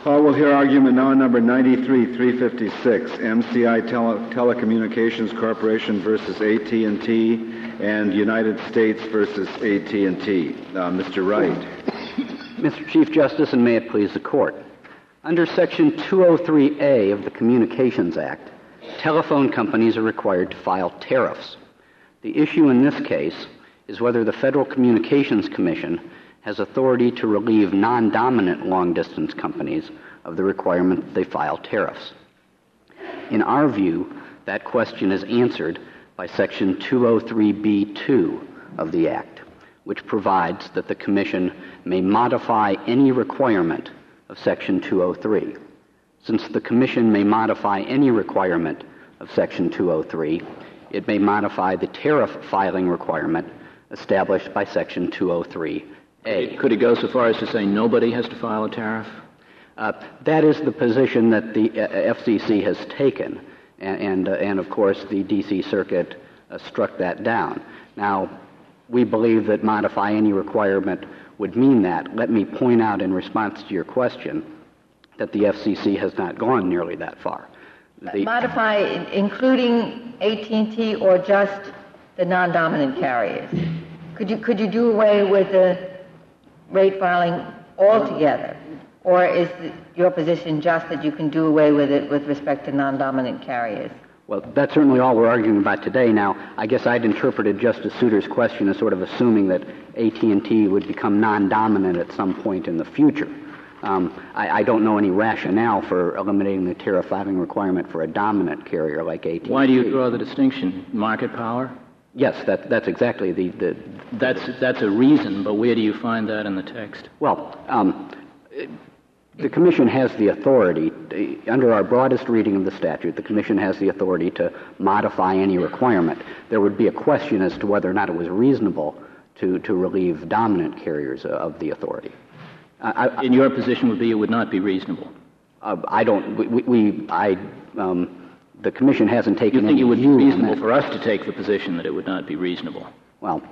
Paul will hear argument now number 93-356, MCI Telecommunications Corporation versus AT&T and United States versus AT&T. Mr. Wright. Mr. Chief Justice, and may it please the Court. Under Section 203A of the Communications Act, telephone companies are required to file tariffs. The issue in this case is whether the Federal Communications Commission has authority to relieve non-dominant long-distance companies of the requirement that they file tariffs. In our view, that question is answered by Section 203B2 of the Act, which provides that the Commission may modify any requirement of Section 203. Since the Commission may modify any requirement of Section 203, it may modify the tariff filing requirement established by Section 203A. Could it go so far as to say nobody has to file a tariff? That is the position that the FCC has taken, and of course the D.C. Circuit struck that down. Now, we believe that modify any requirement would mean that. Let me point out in response to your question that the FCC has not gone nearly that far. Modify including AT&T or just the non-dominant carriers? Could you do away with the rate filing altogether? Or is your position just that you can do away with it with respect to non-dominant carriers? Well, that's certainly all we're arguing about today. Now, I guess I'd interpreted Justice Souter's question as sort of assuming that AT&T would become non-dominant at some point in the future. I don't know any rationale for eliminating the tariff filing requirement for a dominant carrier like AT&T. Why do you draw the distinction? Market power? Yes, that's exactly the... That's a reason, but where do you find that in the text? Well, the Commission has the authority, under our broadest reading of the statute, the Commission has the authority to modify any requirement. There would be a question as to whether or not it was reasonable to relieve dominant carriers of the authority. In your position would be it would not be reasonable? The Commission hasn't taken any view. You think it would be reasonable for us to take the position that it would not be reasonable? Well,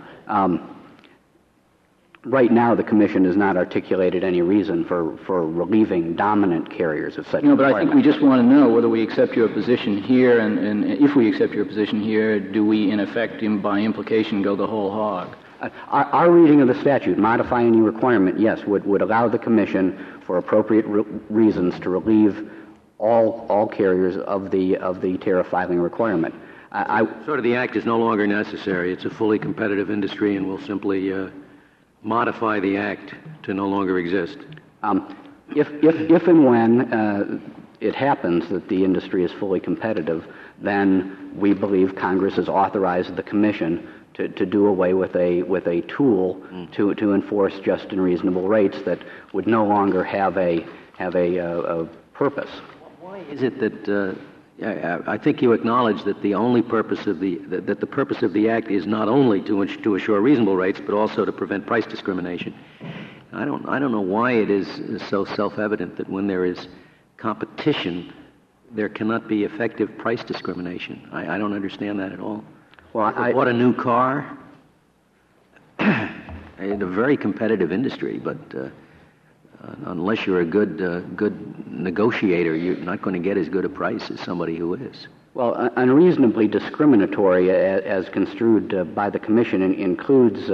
right now the Commission has not articulated any reason for relieving dominant carriers of such but I think we just want to know whether we accept your position here, and if we accept your position here, do we in effect, by implication, go the whole hog? Our reading of the statute, modify any requirement, yes, would allow the Commission, for appropriate reasons, to relieve all carriers of the tariff filing requirement. Sort of the Act is no longer necessary. It's a fully competitive industry, and we'll simply modify the Act to no longer exist. If and when it happens that the industry is fully competitive, then we believe Congress has authorized the Commission to do away with a tool to enforce just and reasonable rates that would no longer have a purpose. Why is it that I think you acknowledge that the only purpose of the purpose of the Act is not only to assure reasonable rates, but also to prevent price discrimination? I don't know why it is so self-evident that when there is competition, there cannot be effective price discrimination. I don't understand that at all. Well, I bought a new car in a very competitive industry, but unless you're a good negotiator, you're not going to get as good a price as somebody who is. Well, unreasonably discriminatory, as construed by the Commission, includes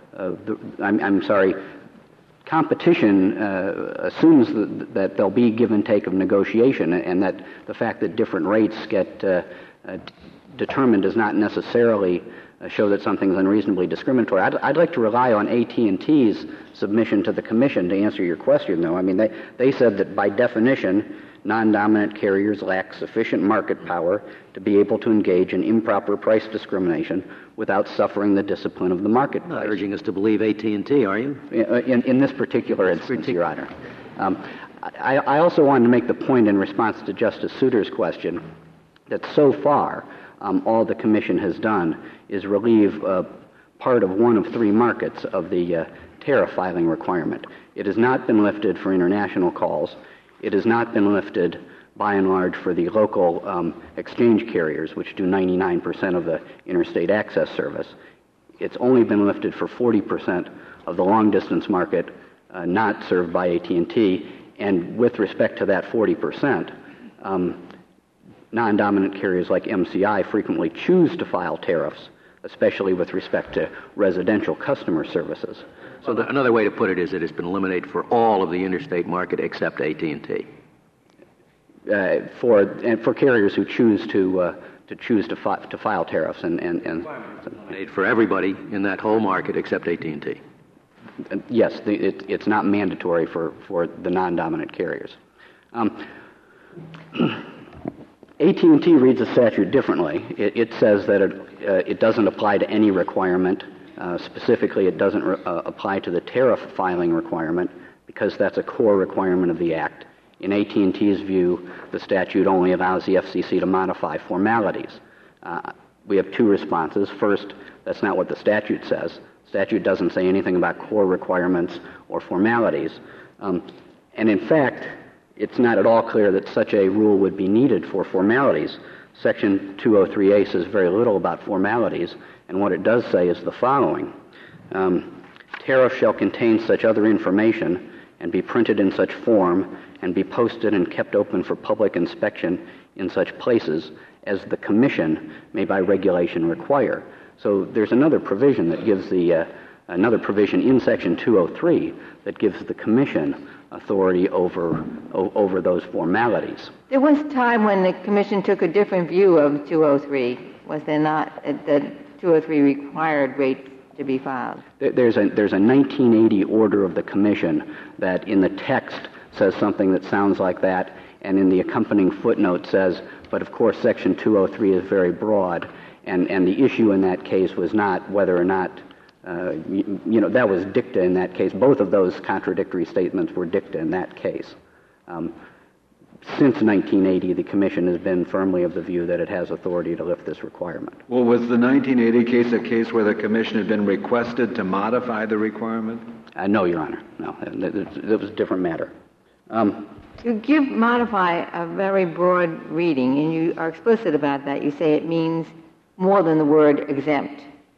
competition assumes that there'll be give and take of negotiation, and that the fact that different rates get determined does not necessarily show that something's unreasonably discriminatory. I'd like to rely on AT&T's submission to the Commission to answer your question, though. I mean, they said that by definition, non-dominant carriers lack sufficient market power to be able to engage in improper price discrimination without suffering the discipline of the marketplace. You're not urging us to believe AT&T, are you? In this particular instance, Your Honor. I also wanted to make the point in response to Justice Souter's question that so far all the Commission has done is relieve part of one of three markets of the tariff filing requirement. It has not been lifted for international calls. It has not been lifted, by and large, for the local exchange carriers, which do 99% of the interstate access service. It's only been lifted for 40% of the long-distance market not served by AT&T, And with respect to that 40%, non-dominant carriers like MCI frequently choose to file tariffs, especially with respect to residential customer services. So another way to put it is that it's been eliminated for all of the interstate market except AT&T. For carriers who choose to file tariffs and Eliminated for everybody in that whole market except AT&T. Yes, it's not mandatory for the non-dominant carriers. AT&T reads the statute differently. It says that it doesn't apply to any requirement. Specifically, it doesn't apply to the tariff filing requirement because that's a core requirement of the Act. In AT&T's view, the statute only allows the FCC to modify formalities. We have two responses. First, that's not what the statute says. The statute doesn't say anything about core requirements or formalities. And in fact, it's not at all clear that such a rule would be needed for formalities. Section 203A says very little about formalities, and what it does say is the following. Tariff shall contain such other information and be printed in such form and be posted and kept open for public inspection in such places as the Commission may by regulation require. So there's another provision that gives another provision in Section 203 that gives the Commission authority over those formalities. There was a time when the Commission took a different view of 203. Was there not? That 203 required rates to be filed. There's a 1980 order of the Commission that in the text says something that sounds like that, and in the accompanying footnote says, but of course Section 203 is very broad, and the issue in that case was not whether or not, that was dicta in that case. Both of those contradictory statements were dicta in that case. Since 1980, the Commission has been firmly of the view that it has authority to lift this requirement. Well, was the 1980 case a case where the Commission had been requested to modify the requirement? No, Your Honor. No, it was a different matter. You give modify a very broad reading, and you are explicit about that. You say it means more than the word exempt.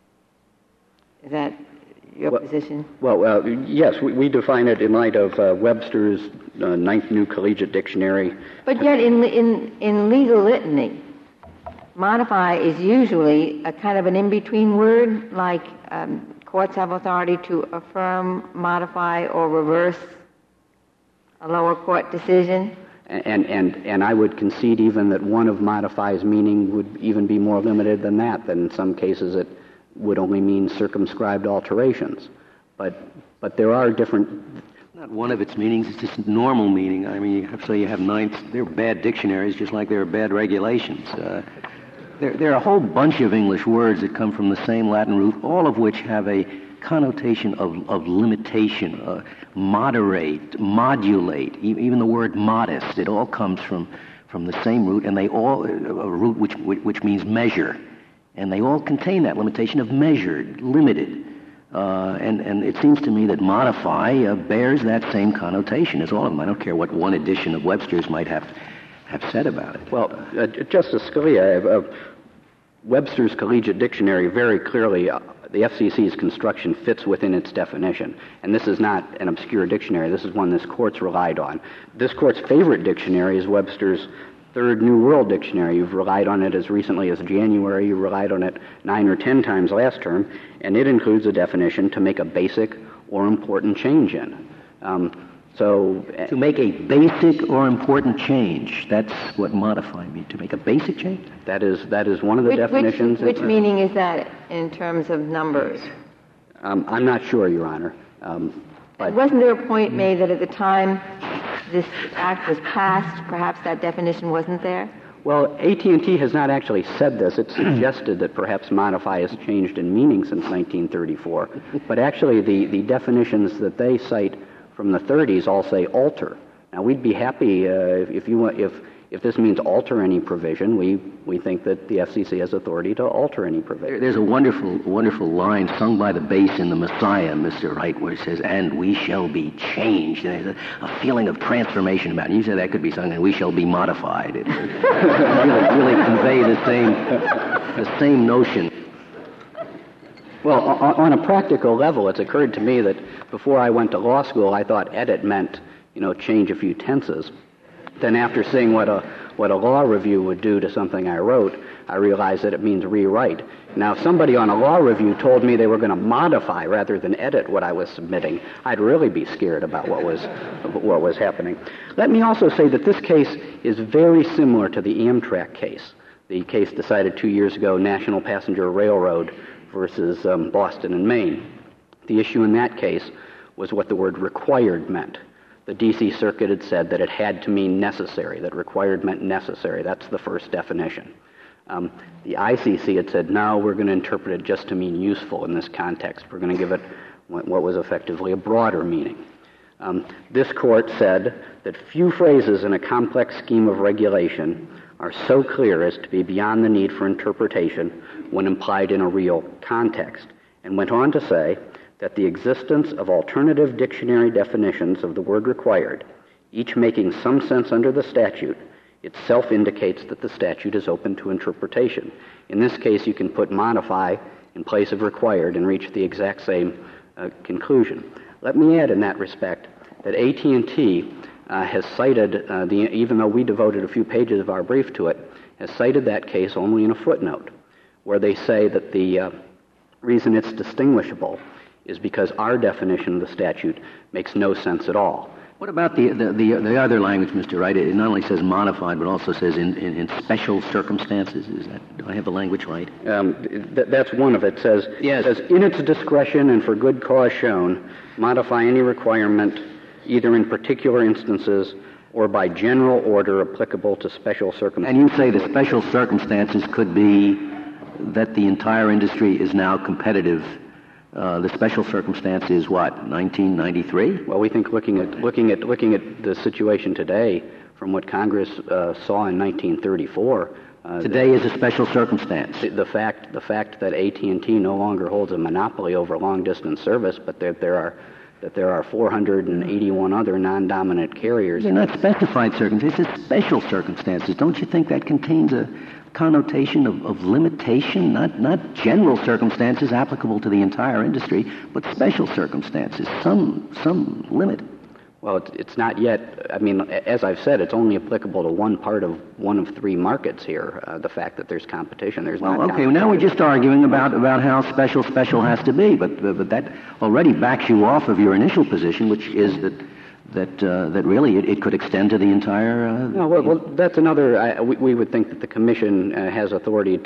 Is that your position? Well, yes, we define it in light of Webster's Ninth New Collegiate Dictionary. But yet in legal litany, modify is usually a kind of an in-between word, like courts have authority to affirm, modify, or reverse a lower court decision. And I would concede even that one of modify's meaning would even be more limited than that. That in some cases it would only mean circumscribed alterations. But there are different... Not one of its meanings, it's just normal meaning. I mean, you have there are bad dictionaries just like there are bad regulations. There are a whole bunch of English words that come from the same Latin root, all of which have a connotation of limitation, moderate, modulate, even the word modest. It all comes from the same root, and they all, a root which means measure. And they all contain that limitation of measured, limited. And it seems to me that modify bears that same connotation as all of them. I don't care what one edition of Webster's might have said about it. Well, Justice Scalia, Webster's Collegiate Dictionary very clearly, the FCC's construction fits within its definition. And this is not an obscure dictionary. This is one this Court's relied on. This Court's favorite dictionary is Webster's Third New World Dictionary. You've relied on it as recently as January. You relied on it 9 or 10 times last term, and it includes a definition to make a basic or important change in. To make a basic or important change, that's what modify means, to make a basic change? That is one of the definitions. Which meaning is that in terms of numbers? I'm not sure, Your Honor. But wasn't there a point made that at the time this act was passed, perhaps that definition wasn't there? Well, AT&T has not actually said this. It's suggested that perhaps modify has changed in meaning since 1934. But actually the definitions that they cite from the 30s all say alter. Now, we'd be happy if this means alter any provision. We think that the FCC has authority to alter any provision. There's a wonderful line sung by the bass in The Messiah, Mr. Wright, where it says, "And we shall be changed." And there's a feeling of transformation about it. You said that could be sung, "And we shall be modified." It really convey the same notion. Well, on a practical level, it's occurred to me that before I went to law school, I thought edit meant change a few tenses. Then after seeing what a law review would do to something I wrote, I realized that it means rewrite. Now, if somebody on a law review told me they were going to modify rather than edit what I was submitting, I'd really be scared about what was happening. Let me also say that this case is very similar to the Amtrak case, the case decided 2 years ago, National Passenger Railroad versus Boston and Maine. The issue in that case was what the word required meant. The D.C. Circuit had said that it had to mean necessary, that required meant necessary. That's the first definition. The ICC had said, no, we're going to interpret it just to mean useful in this context. We're going to give it what was effectively a broader meaning. This court said that few phrases in a complex scheme of regulation are so clear as to be beyond the need for interpretation when implied in a real context, and went on to say that the existence of alternative dictionary definitions of the word required, each making some sense under the statute, itself indicates that the statute is open to interpretation. In this case, you can put modify in place of required and reach the exact same conclusion. Let me add in that respect that AT&T has cited, even though we devoted a few pages of our brief to it, has cited that case only in a footnote, where they say that the reason it's distinguishable is because our definition of the statute makes no sense at all. What about the other language, Mr. Wright? It not only says modified, but also says in special circumstances. Do I have the language right? That's one of it. Says, yes. Says, in its discretion and for good cause shown, modify any requirement either in particular instances or by general order applicable to special circumstances. And you say the special circumstances could be that the entire industry is now competitive. The special circumstance is what, 1993? Well, we think looking at the situation today, from what Congress saw in 1934. Today is a special circumstance. The fact that AT&T no longer holds a monopoly over long-distance service, but that there are 481 other non-dominant carriers. They're not specified circumstances, it's special circumstances. Don't you think that contains a connotation of limitation, not general circumstances applicable to the entire industry, but special circumstances, some limit? Well, it's not yet. I mean, as I've said, it's only applicable to one of three markets here. The fact that there's competition, there's not. Okay. Well, now we're just arguing about how special has to be, but that already backs you off of your initial position, which is that really it could extend to the entire. No, well, that's another. We would think that the Commission has authority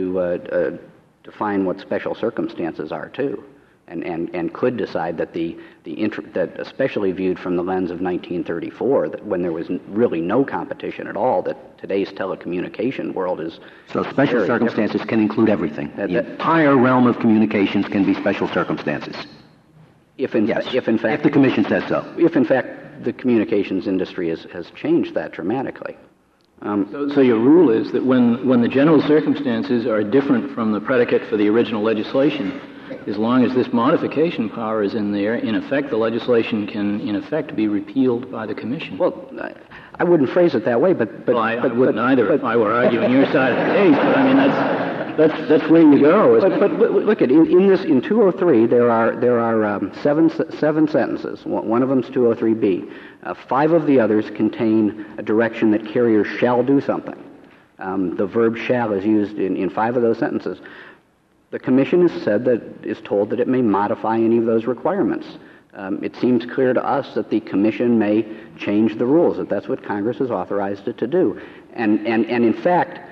to define what special circumstances are too. And could decide that that especially viewed from the lens of 1934, that when there was really no competition at all, that today's telecommunication world is so special circumstances different. Can include everything. The entire realm of communications can be special circumstances. If in fact the Commission says so. If in fact the communications industry has changed that dramatically. So your rule is that when the general circumstances are different from the predicate for the original legislation, as long as this modification power is in there, in effect, the legislation can, in effect, be repealed by the Commission. Well, I wouldn't phrase it that way, but I wouldn't either if I were arguing your side of the case. But I mean, that's where you go. But look at in 203 there are seven sentences. One of them is 203B. 5 of the others contain a direction that carriers shall do something. The verb shall is used in 5 of those sentences. The Commission is told that it may modify any of those requirements. It seems clear to us that the Commission may change the rules, that's what Congress has authorized it to do. And in fact,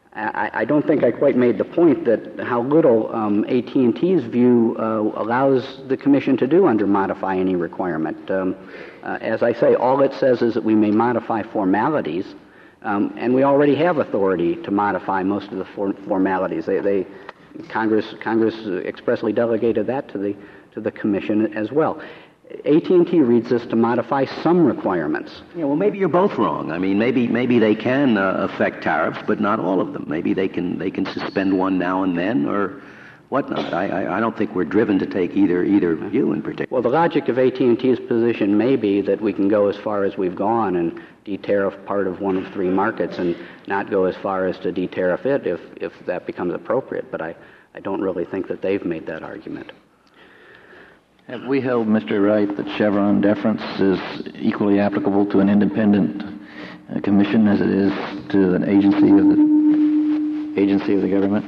I don't think I quite made the point that how little AT&T's view allows the Commission to do under modify any requirement. As I say, all it says is that we may modify formalities, and we already have authority to modify most of the formalities. Congress expressly delegated that to the Commission as well. AT&T reads this to modify some requirements. Yeah, well, maybe you're both wrong. I mean, maybe they can affect tariffs, but not all of them. Maybe they can suspend one now and then, or whatnot. I don't think we're driven to take either view in particular. Well, the logic of AT&T's position may be that we can go as far as we've gone and de-tariff part of one of 3 markets and not go as far as to de-tariff it if that becomes appropriate. But I don't really think that they've made that argument. Have we held, Mr. Wright, that Chevron deference is equally applicable to an independent commission as it is to an agency of the government?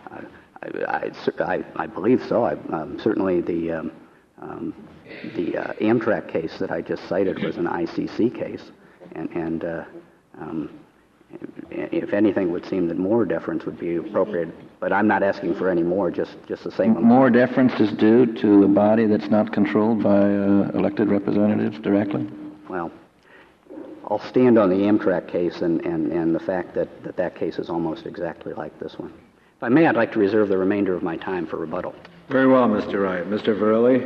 I believe so. Certainly the Amtrak case that I just cited was an ICC case, and if anything, would seem that more deference would be appropriate. But I'm not asking for any more, just the same amount. More deference is due to a body that's not controlled by elected representatives directly? Well, I'll stand on the Amtrak case and the fact that case is almost exactly like this one. If I may, I'd like to reserve the remainder of my time for rebuttal. Very well, Mr. Wright. Mr. Verrilli?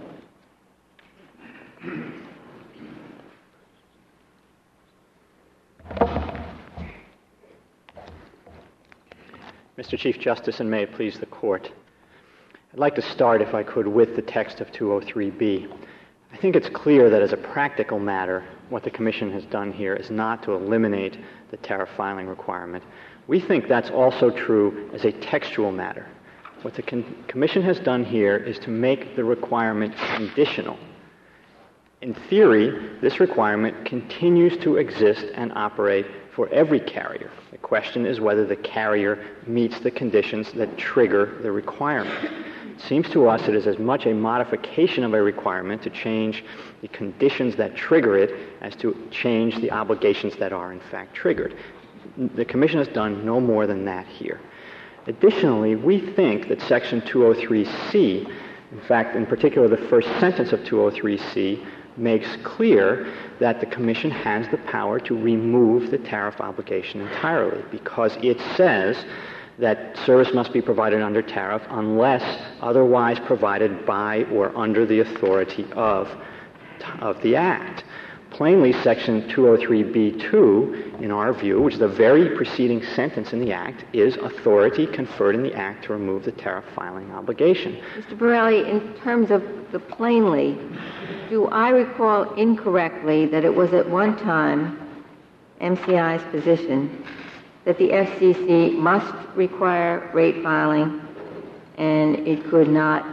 Mr. Chief Justice, and may it please the Court, I'd like to start, if I could, with the text of 203B. I think it's clear that as a practical matter, what the Commission has done here is not to eliminate the tariff filing requirement. We think that's also true as a textual matter. What the Commission has done here is to make the requirement conditional. In theory, this requirement continues to exist and operate for every carrier. The question is whether the carrier meets the conditions that trigger the requirement. It seems to us it is as much a modification of a requirement to change the conditions that trigger it as to change the obligations that are in fact triggered. The Commission has done no more than that here. Additionally, we think that Section 203C, in fact, in particular the first sentence of 203C, makes clear that the Commission has the power to remove the tariff obligation entirely, because it says that service must be provided under tariff unless otherwise provided by or under the authority of the Act. Plainly, Section 203B2, in our view, which is the very preceding sentence in the Act, is authority conferred in the Act to remove the tariff filing obligation. Mr. Borelli, in terms of the plainly, do I recall incorrectly that it was at one time MCI's position that the FCC must require rate filing and it could not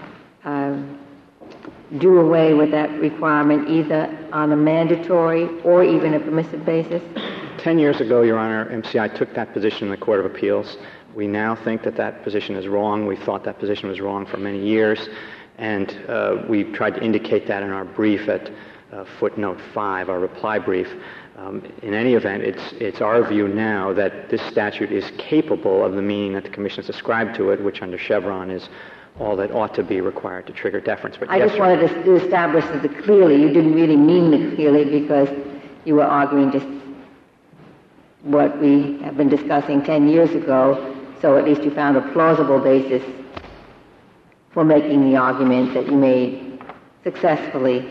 do away with that requirement either on a mandatory or even a permissive basis? 10 years ago, Your Honor, MCI took that position in the Court of Appeals. We now think that that position is wrong. We thought that position was wrong for many years, and we tried to indicate that in our brief at footnote 5, our reply brief. In any event, it's our view now that this statute is capable of the meaning that the Commission has ascribed to it, which under Chevron is all that ought to be required to trigger deference. But I just wanted to establish that the clearly, you didn't really mean the clearly because you were arguing just what we have been discussing 10 years ago, so at least you found a plausible basis for making the argument that you made successfully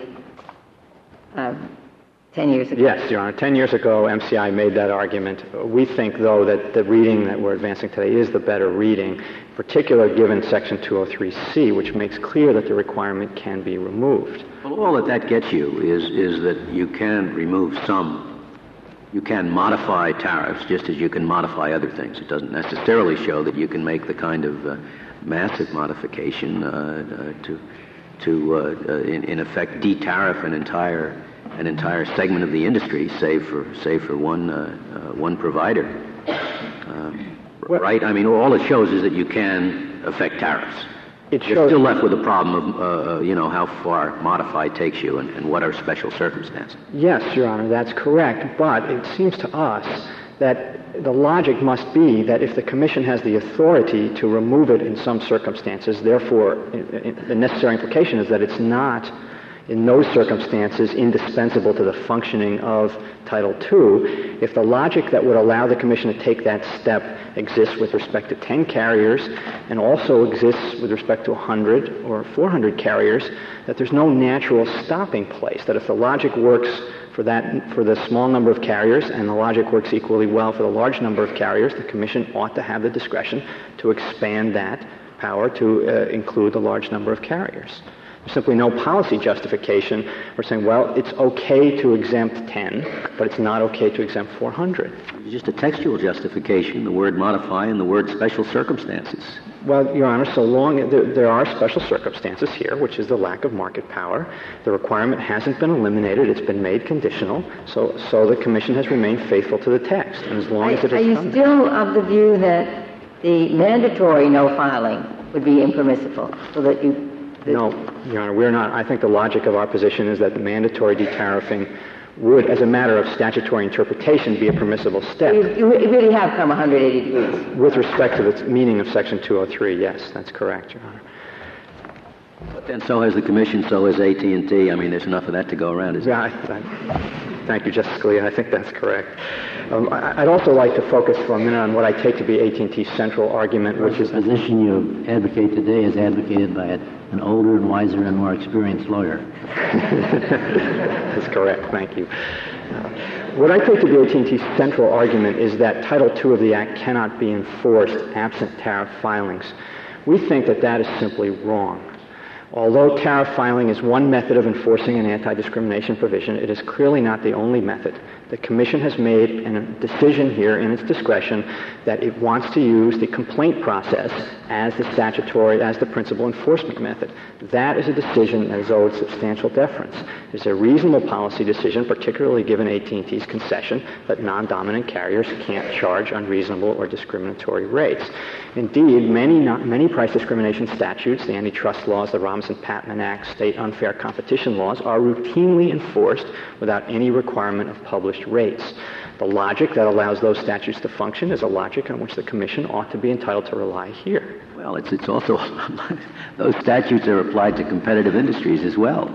10 years ago. Yes, Your Honor. 10 years ago, MCI made that argument. We think, though, that the reading that we're advancing today is the better reading, particularly given Section 203C, which makes clear that the requirement can be removed. Well, all that gets you is that you can remove you can modify tariffs just as you can modify other things. It doesn't necessarily show that you can make the kind of massive modification to in effect de-tariff an entire segment of the industry, save for one provider. Right? I mean, all it shows is that you can affect tariffs. You're still left with the problem of, how far modified takes you and what are special circumstances. Yes, Your Honor, that's correct. But it seems to us that the logic must be that if the Commission has the authority to remove it in some circumstances, therefore the necessary implication is that it's not in those circumstances indispensable to the functioning of Title II. If the logic that would allow the Commission to take that step exists with respect to 10 carriers and also exists with respect to 100 or 400 carriers, that there's no natural stopping place, that if the logic works for the small number of carriers and the logic works equally well for the large number of carriers, the Commission ought to have the discretion to expand that power to include the large number of carriers. There's simply no policy justification for saying, well, it's okay to exempt 10, but it's not okay to exempt 400. It's just a textual justification, the word modify and the word special circumstances. Well, Your Honor, so long there are special circumstances here, which is the lack of market power. The requirement hasn't been eliminated; it's been made conditional. So the Commission has remained faithful to the text, and as long as it has Are you still of the view that the mandatory no filing would be impermissible, so that you? No, Your Honor, we're not. I think the logic of our position is that the mandatory detariffing would, as a matter of statutory interpretation, be a permissible step. You really have come 180 degrees. With respect to the meaning of Section 203, yes, that's correct, Your Honor. But then so has the Commission, so has AT&T. I mean, there's enough of that to go around, isn't Yeah, thank you, Justice Scalia. I think that's correct. I'd also like to focus for a minute on what I take to be AT&T's central argument, which is the position you advocate today is advocated by an older and wiser and more experienced lawyer. That's correct. Thank you. What I take to be AT&T's central argument is that Title II of the Act cannot be enforced absent tariff filings. We think that that is simply wrong. Although tariff filing is one method of enforcing an anti-discrimination provision, it is clearly not the only method. The Commission has made a decision here in its discretion that it wants to use the complaint process as the principal enforcement method. That is a decision that is owed substantial deference. It's a reasonable policy decision, particularly given AT&T's concession that non-dominant carriers can't charge unreasonable or discriminatory rates. Indeed, many price discrimination statutes, the antitrust laws, the Robinson-Patman Act, state unfair competition laws, are routinely enforced without any requirement of published rates. The logic that allows those statutes to function is a logic on which the Commission ought to be entitled to rely here. Well, it's also, those statutes are applied to competitive industries as well.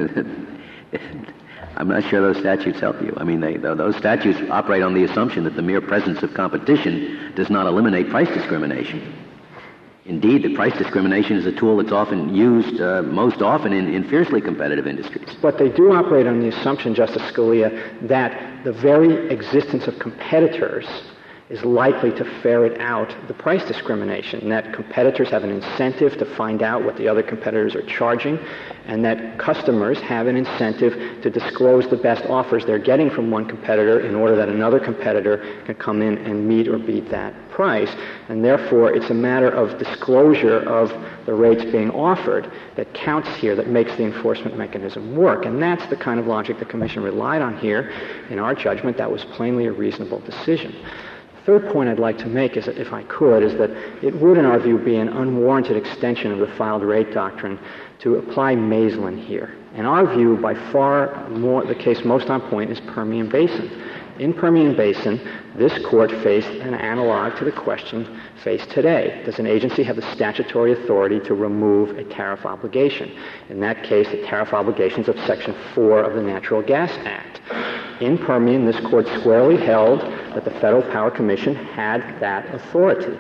I'm not sure those statutes help you. I mean, those statutes operate on the assumption that the mere presence of competition does not eliminate price discrimination. Indeed, the price discrimination is a tool that's often used most often in fiercely competitive industries. But they do operate on the assumption, Justice Scalia, that the very existence of competitors is likely to ferret out the price discrimination, and that competitors have an incentive to find out what the other competitors are charging, and that customers have an incentive to disclose the best offers they're getting from one competitor in order that another competitor can come in and meet or beat that price. And therefore, it's a matter of disclosure of the rates being offered that counts here, that makes the enforcement mechanism work. And that's the kind of logic the Commission relied on here. In our judgment, that was plainly a reasonable decision. Third point I'd like to make is, if I could, is that it would, in our view, be an unwarranted extension of the filed rate doctrine to apply Maislin here. In our view, by far more, the case most on point is Permian Basin. In Permian Basin, this court faced an analog to the question faced today. Does an agency have the statutory authority to remove a tariff obligation? In that case, the tariff obligations of Section 4 of the Natural Gas Act. In Permian, this court squarely held that the Federal Power Commission had that authority.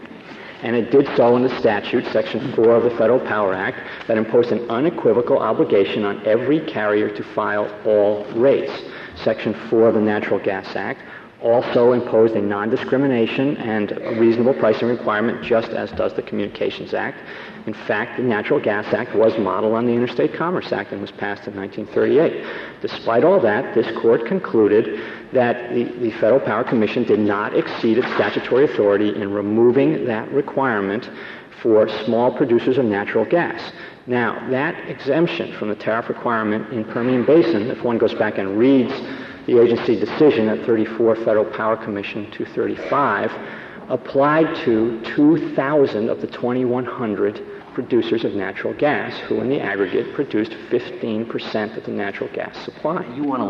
And it did so in the statute, Section 4 of the Federal Power Act, that imposed an unequivocal obligation on every carrier to file all rates. Section 4 of the Natural Gas Act also imposed a non-discrimination and a reasonable pricing requirement, just as does the Communications Act. In fact, the Natural Gas Act was modeled on the Interstate Commerce Act and was passed in 1938. Despite all that, this court concluded that the Federal Power Commission did not exceed its statutory authority in removing that requirement for small producers of natural gas. Now, that exemption from the tariff requirement in Permian Basin, if one goes back and reads the agency decision at 34 Federal Power Commission 235, applied to 2,000 of the 2,100 producers of natural gas, who in the aggregate produced 15% of the natural gas supply. You want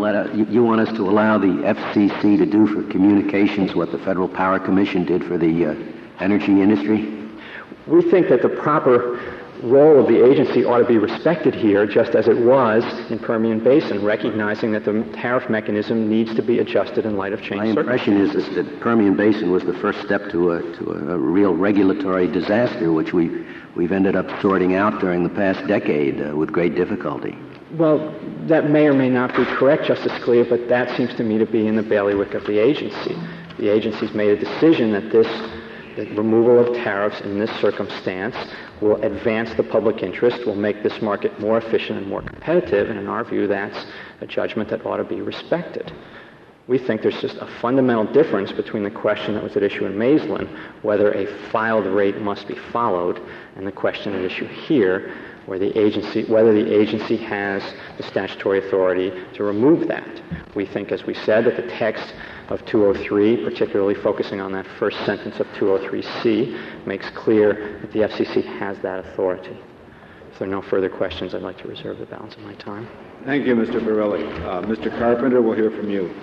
us to allow the FCC to do for communications what the Federal Power Commission did for the energy industry? We think that the proper role of the agency ought to be respected here, just as it was in Permian Basin, recognizing that the tariff mechanism needs to be adjusted in light of changed circumstances. My impression is that Permian Basin was the first step to a real regulatory disaster, which we've ended up sorting out during the past decade with great difficulty. Well, that may or may not be correct, Justice Scalia, but that seems to me to be in the bailiwick of the agency. The agency's made a decision that this The removal of tariffs in this circumstance will advance the public interest, will make this market more efficient and more competitive, and in our view, that's a judgment that ought to be respected. We think there's just a fundamental difference between the question that was at issue in Maislin, whether a filed rate must be followed, and the question at issue here, whether the agency has the statutory authority to remove that. We think, as we said, that the text of 203, particularly focusing on that first sentence of 203C, makes clear that the FCC has that authority. If there are no further questions, I'd like to reserve the balance of my time. Thank you, Mr. Borelli. Mr. Carpenter, we'll hear from you.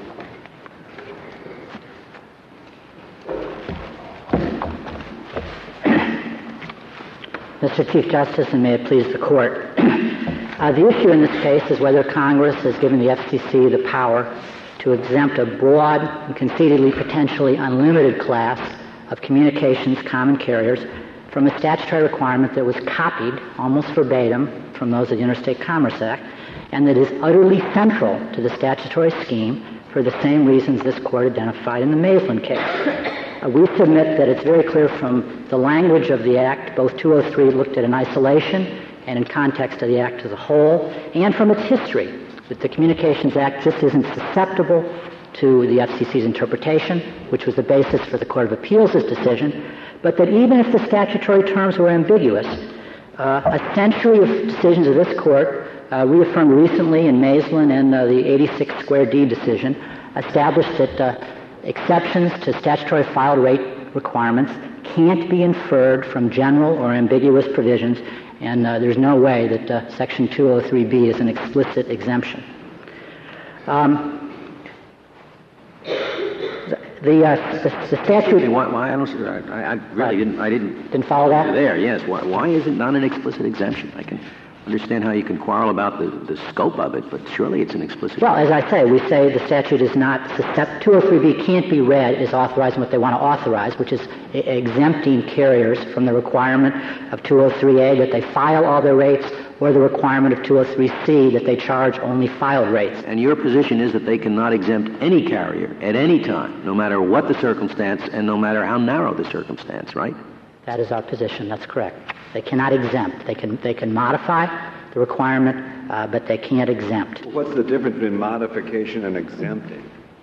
Mr. Chief Justice, and may it please the Court. The issue in this case is whether Congress has given the FCC the power to exempt a broad and conceitedly potentially unlimited class of communications common carriers from a statutory requirement that was copied almost verbatim from those of the Interstate Commerce Act, and that is utterly central to the statutory scheme for the same reasons this Court identified in the Maislin case. We submit that it's very clear from the language of the Act, both 203 looked at in isolation and in context of the Act as a whole, and from its history, that the Communications Act just isn't susceptible to the FCC's interpretation, which was the basis for the Court of Appeals' decision, but that even if the statutory terms were ambiguous, a century of decisions of this Court, reaffirmed recently in Maislin and the 86 Square D decision, established that exceptions to statutory filed rate requirements can't be inferred from general or ambiguous provisions, and there's no way that Section 203B is an explicit exemption. The statute. Why? I really didn't follow that. There, yes. Why is it not an explicit exemption? I can understand how you can quarrel about the scope of it, but surely it's an explicit. Well, as I say, we say the statute is not 203B can't be read as authorizing what they want to authorize, which is exempting carriers from the requirement of 203A that they file all their rates, or the requirement of 203C that they charge only filed rates. And your position is that they cannot exempt any carrier at any time, no matter what the circumstance and no matter how narrow the circumstance, right? That is our position. That's correct. They cannot exempt. They can modify the requirement, but they can't exempt. What's the difference between modification and exempting?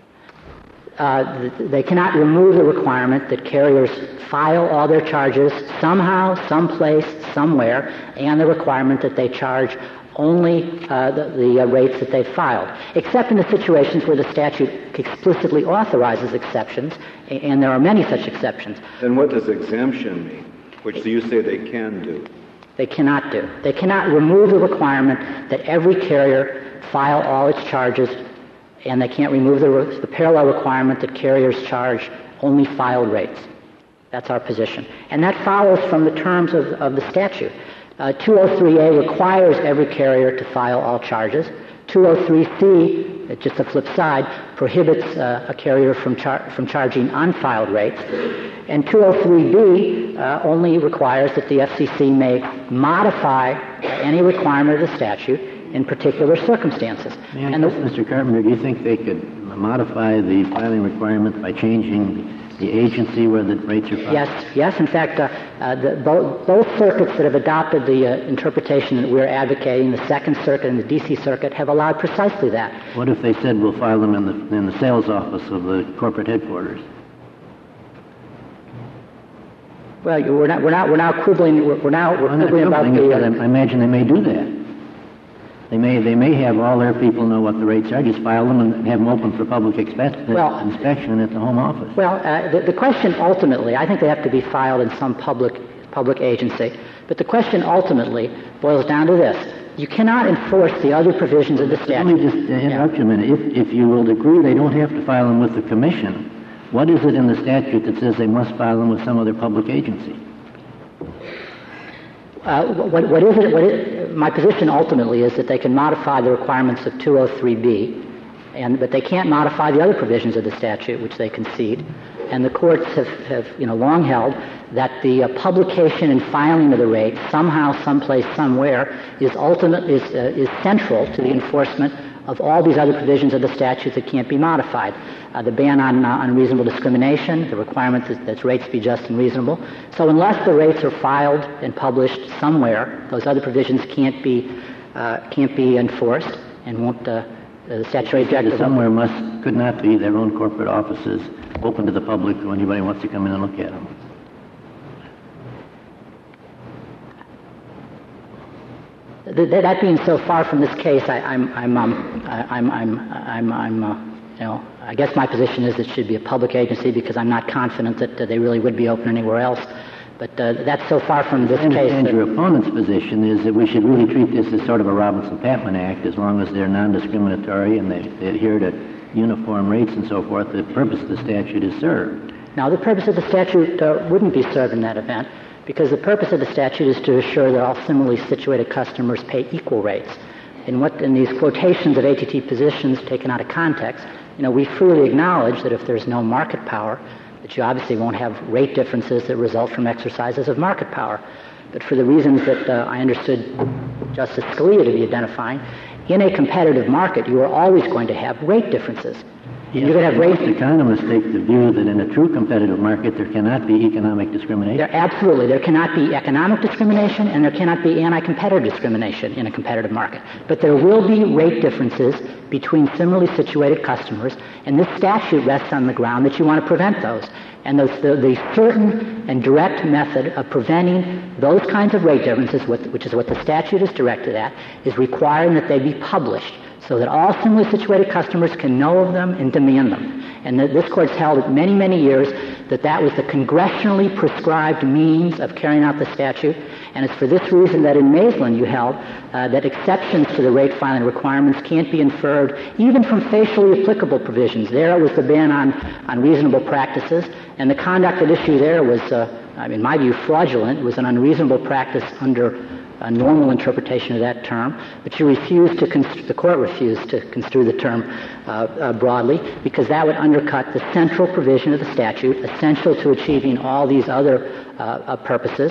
They cannot remove the requirement that carriers file all their charges somehow, someplace, somewhere, and the requirement that they charge only the rates that they filed, except in the situations where the statute explicitly authorizes exceptions, and there are many such exceptions. Then what does exemption mean, which you say they can do? They cannot do. They cannot remove the requirement that every carrier file all its charges, and they can't remove the parallel requirement that carriers charge only filed rates. That's our position. And that follows from the terms of the statute. 203A requires every carrier to file all charges. 203C, just the flip side, prohibits a carrier from charging unfiled rates. And 203B only requires that the FCC may modify any requirement of the statute in particular circumstances. Mr. Carpenter, do you think they could modify the filing requirement by changing the agency where the rates are filed? Yes. In fact, both circuits that have adopted the interpretation that we're advocating, the Second Circuit and the D.C. Circuit, have allowed precisely that. What if they said we'll file them in the sales office of the corporate headquarters? Well, we're now quibbling. We're quibbling about the. I imagine they may do that. They may have all their people know what the rates are, just file them and have them open for public inspection at the home office. Well, the question ultimately, I think they have to be filed in some public agency, but the question ultimately boils down to this. You cannot enforce the other provisions of the statute. Let me just interrupt you a minute. If you will agree they don't have to file them with the Commission, what is it in the statute that says they must file them with some other public agency? What is it? My position ultimately is that they can modify the requirements of 203B, but they can't modify the other provisions of the statute, which they concede. And the courts have long held that the publication and filing of the rates somehow, someplace, somewhere is central to the enforcement of all these other provisions of the statute that can't be modified. The ban on unreasonable discrimination, the requirement that rates be just and reasonable. So unless the rates are filed and published somewhere, those other provisions can't be enforced and won't. The statutory objective somewhere could not be their own corporate offices open to the public so anybody wants to come in and look at them. That being so far from this case, I guess my position is it should be a public agency because I'm not confident that they really would be open anywhere else. But that's so far from this case. And your opponent's position is that we should really treat this as sort of a Robinson-Patman Act as long as they're non-discriminatory and they adhere to uniform rates and so forth. The purpose of the statute is served. Now, the purpose of the statute wouldn't be served in that event because the purpose of the statute is to assure that all similarly situated customers pay equal rates. In these quotations of AT&T positions taken out of context, we freely acknowledge that if there's no market power, that you obviously won't have rate differences that result from exercises of market power. But for the reasons that I understood Justice Scalia to be identifying, in a competitive market, you are always going to have rate differences. Yes, you're going to have rate. Economists take the view that in a true competitive market, there cannot be economic discrimination. Absolutely. There cannot be economic discrimination and there cannot be anti-competitive discrimination in a competitive market. But there will be rate differences between similarly situated customers, and this statute rests on the ground that you want to prevent those. And the certain and direct method of preventing those kinds of rate differences, which is what the statute is directed at, is requiring that they be published so that all similarly situated customers can know of them and demand them. And this Court's held many, many years that was the congressionally prescribed means of carrying out the statute. And it's for this reason that in Maisland you held that exceptions to the rate filing requirements can't be inferred even from facially applicable provisions. There it was the ban on reasonable practices, and the conduct at issue there was, in my view, fraudulent. It was an unreasonable practice under a normal interpretation of that term, but the Court refused to construe the term broadly because that would undercut the central provision of the statute, essential to achieving all these other purposes.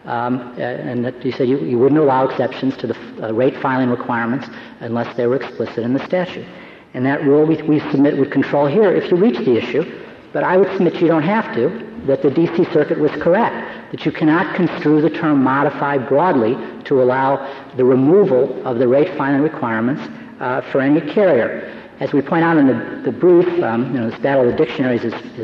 And that you said you wouldn't allow exceptions to the rate filing requirements unless they were explicit in the statute. And that rule we submit would control here if you reach the issue, but I would submit you don't have to, that the D.C. Circuit was correct, that you cannot construe the term modify broadly to allow the removal of the rate filing requirements for any carrier. As we point out in the brief, this battle of the dictionaries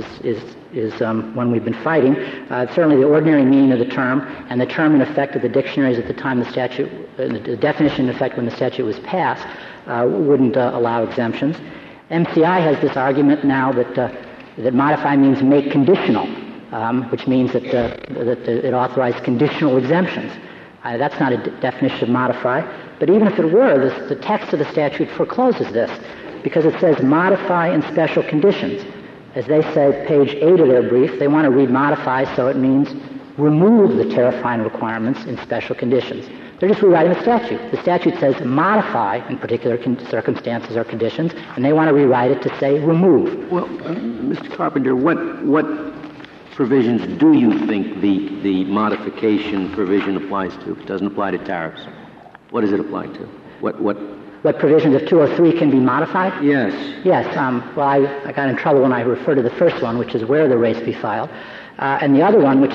is one we've been fighting. Certainly the ordinary meaning of the term and the term in effect of the dictionaries at the time the statute, the definition in effect when the statute was passed, wouldn't allow exemptions. MCI has this argument now that modify means make conditional, which means that it authorized conditional exemptions. That's not a definition of modify, but even if it were, the text of the statute forecloses this because it says modify in special conditions. As they say, page 8 of their brief, they want to read modify so it means remove the tariff filing requirements in special conditions. They're just rewriting the statute. The statute says modify in particular circumstances or conditions, and they want to rewrite it to say remove. Well, Mr. Carpenter, what provisions do you think the modification provision applies to? It doesn't apply to tariffs. What does it apply to? What provisions of 203 can be modified? Yes. Yes. Well, I got in trouble when I referred to the first one, which is where the rates be filed, and the other one, which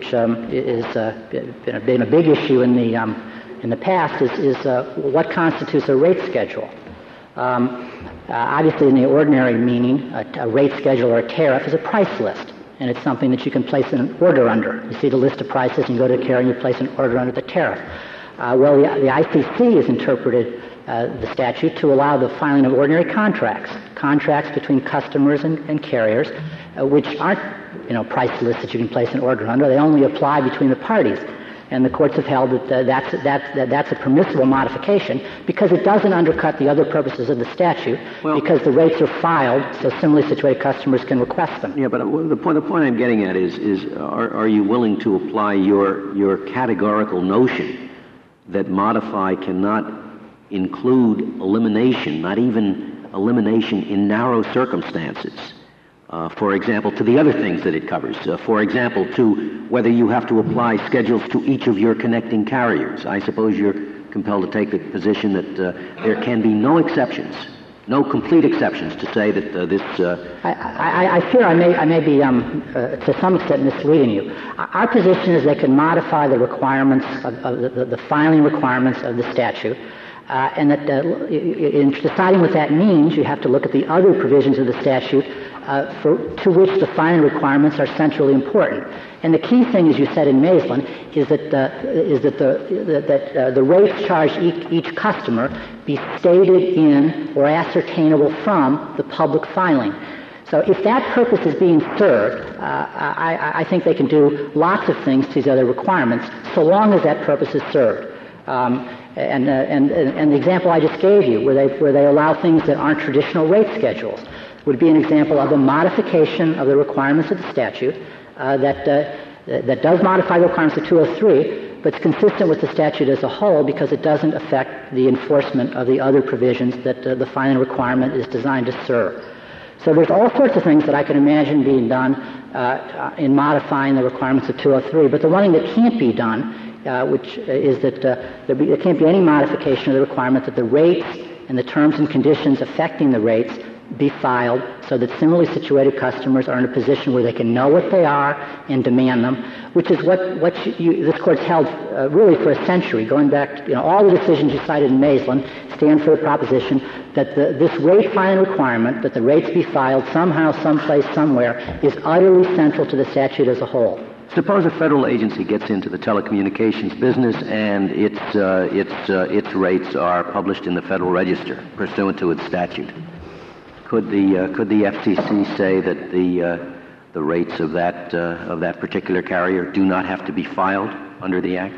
is been a big issue in the past, is what constitutes a rate schedule. Obviously, in the ordinary meaning, a rate schedule or a tariff is a price list, and it's something that you can place an order under. You see the list of prices, and you go to a carrier and you place an order under the tariff. Well, the ICC has interpreted the statute to allow the filing of ordinary contracts between customers and carriers, which aren't, price lists that you can place an order under. They only apply between the parties. And the courts have held that that's a permissible modification because it doesn't undercut the other purposes of the statute because the rates are filed so similarly situated customers can request them. Yeah, but the point I'm getting at is are you willing to apply your categorical notion that modify cannot include elimination, not even elimination in narrow circumstances? For example, to the other things that it covers. For example, to whether you have to apply schedules to each of your connecting carriers. I suppose your compelled to take the position that there can be no exceptions, no complete exceptions to say that this... I fear I may be, to some extent, misleading you. Our position is they can modify the requirements of the filing requirements of the statute, and that in deciding what that means, you have to look at the other provisions of the statute to which the filing requirements are centrally important. And the key thing, as you said in Maisland, is that the rates charged each customer be stated in or ascertainable from the public filing. So if that purpose is being served, I think they can do lots of things to these other requirements, so long as that purpose is served. And the example I just gave you, where they allow things that aren't traditional rate schedules, would be an example of a modification of the requirements of the statute that does modify the requirements of 203, but it's consistent with the statute as a whole because it doesn't affect the enforcement of the other provisions that the filing requirement is designed to serve. So there's all sorts of things that I can imagine being done in modifying the requirements of 203, but the one thing that can't be done, which is that there can't be any modification of the requirement that the rates and the terms and conditions affecting the rates be filed so that similarly situated customers are in a position where they can know what they are and demand them, which is what this Court's held really for a century, going back to, all the decisions you cited in Maisland stand for the proposition that this rate filing requirement, that the rates be filed somehow, someplace, somewhere, is utterly central to the statute as a whole. Suppose a federal agency gets into the telecommunications business and its rates are published in the Federal Register pursuant to its statute. Could the FCC say that the rates of that particular carrier do not have to be filed under the Act?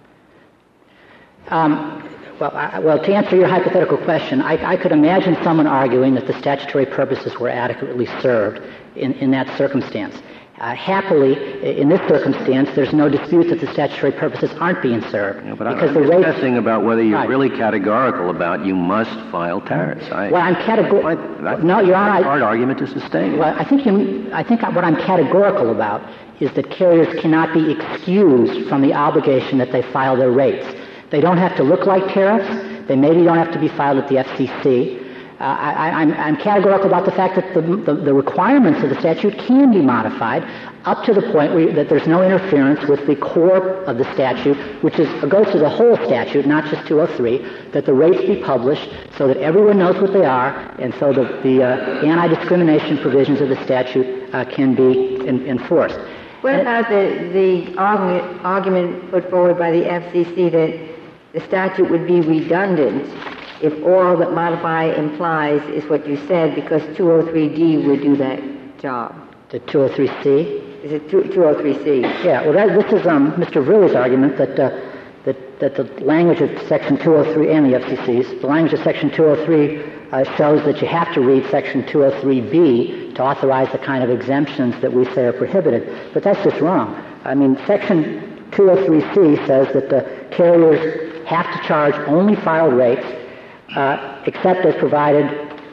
Well, to answer your hypothetical question, I could imagine someone arguing that the statutory purposes were adequately served in that circumstance. Happily, in this circumstance, there's no dispute that the statutory purposes aren't being served. Yeah, but I'm discussing about whether you're really categorical about you must file tariffs. I'm categorical. No, Your Honor. Hard argument to sustain. Well, I think what I'm categorical about is that carriers cannot be excused from the obligation that they file their rates. They don't have to look like tariffs. They maybe don't have to be filed at the FCC. I'm categorical about the fact that the requirements of the statute can be modified up to the point that there's no interference with the core of the statute, which goes to the whole statute, not just 203, that the rates be published so that everyone knows what they are, and so the anti-discrimination provisions of the statute can be enforced. What about the argument put forward by the FCC that the statute would be redundant if all that modify implies is what you said, because 203D would do that job? The 203C? Is it 203C? Yeah, well, this is Mr. Verrilli's argument that the language of Section 203 and the FCC's, the language of Section 203 shows that you have to read Section 203B to authorize the kind of exemptions that we say are prohibited. But that's just wrong. I mean, Section 203C says that the carriers have to charge only filed rates except as provided,